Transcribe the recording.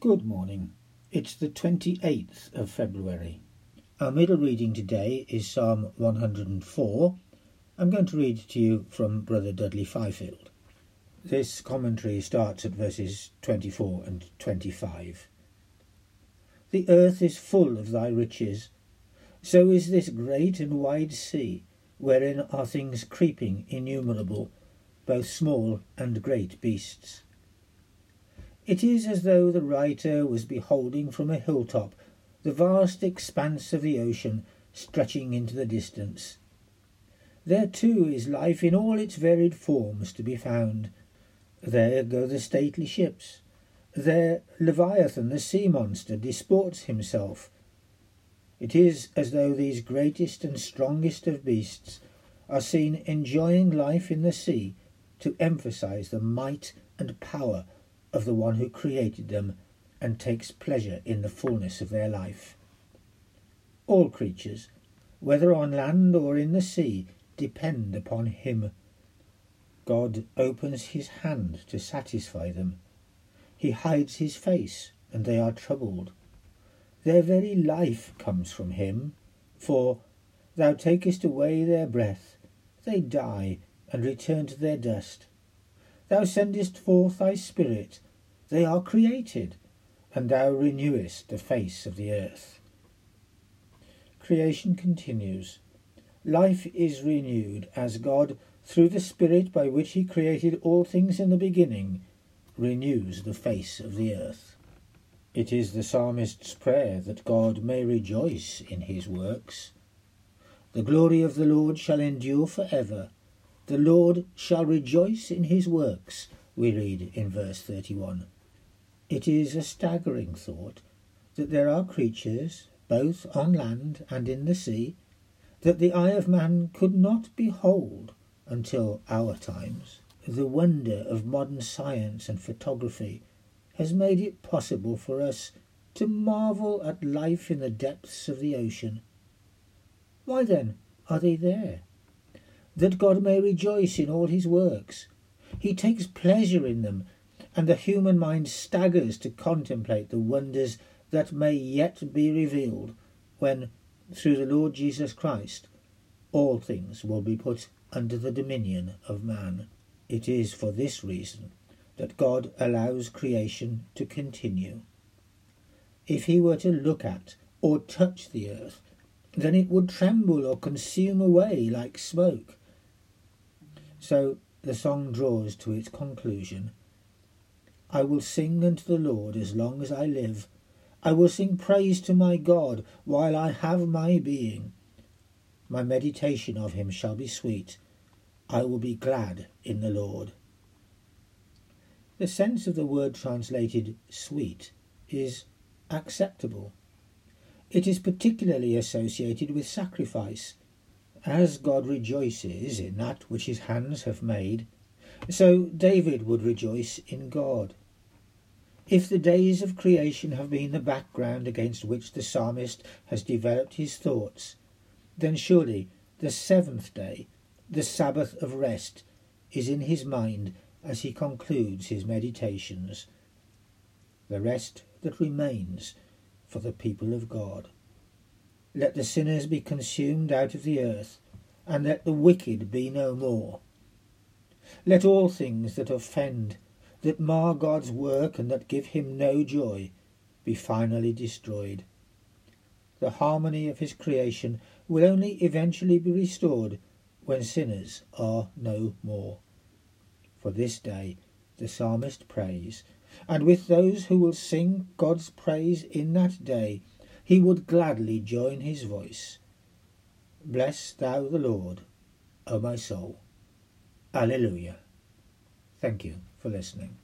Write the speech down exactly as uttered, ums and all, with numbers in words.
Good morning. It's the twenty-eighth of February. Our middle reading today is Psalm one hundred and four. I'm going to read to you from Brother Dudley Fifield. This commentary starts at verses twenty-four and twenty-five. The earth is full of thy riches, so is this great and wide sea, wherein are things creeping innumerable, both small and great beasts. It is as though the writer was beholding from a hilltop the vast expanse of the ocean stretching into the distance. There too is life in all its varied forms to be found. There go the stately ships. There Leviathan the sea monster disports himself. It is as though these greatest and strongest of beasts are seen enjoying life in the sea to emphasize the might and power of the one who created them and takes pleasure in the fullness of their life. All creatures, whether on land or in the sea, depend upon him. God opens his hand to satisfy them. He hides his face, and they are troubled. Their very life comes from him, for thou takest away their breath, they die and return to their dust. Thou sendest forth thy spirit, they are created, and thou renewest the face of the earth. Creation continues. Life is renewed as God, through the Spirit by which he created all things in the beginning, renews the face of the earth. It is the psalmist's prayer that God may rejoice in his works. The glory of the Lord shall endure for ever. The Lord shall rejoice in his works, we read in verse thirty-one. It is a staggering thought that there are creatures, both on land and in the sea, that the eye of man could not behold until our times. The wonder of modern science and photography has made it possible for us to marvel at life in the depths of the ocean. Why then are they there? That God may rejoice in all his works. He takes pleasure in them, and the human mind staggers to contemplate the wonders that may yet be revealed when, through the Lord Jesus Christ, all things will be put under the dominion of man. It is for this reason that God allows creation to continue. If he were to look at or touch the earth, then it would tremble or consume away like smoke. So the song draws to its conclusion. I will sing unto the Lord as long as I live. I will sing praise to my God while I have my being. My meditation of him shall be sweet. I will be glad in the Lord. The sense of the word translated sweet is acceptable. It is particularly associated with sacrifice. As God rejoices in that which his hands have made, so David would rejoice in God. If the days of creation have been the background against which the psalmist has developed his thoughts, then surely the seventh day, the Sabbath of rest, is in his mind as he concludes his meditations. The rest that remains for the people of God. Let the sinners be consumed out of the earth, and let the wicked be no more. Let all things that offend, that mar God's work and that give him no joy, be finally destroyed. The harmony of his creation will only eventually be restored when sinners are no more. For this day the psalmist prays, and with those who will sing God's praise in that day, he would gladly join his voice. Bless thou the Lord, O my soul. Alleluia. Thank you for listening.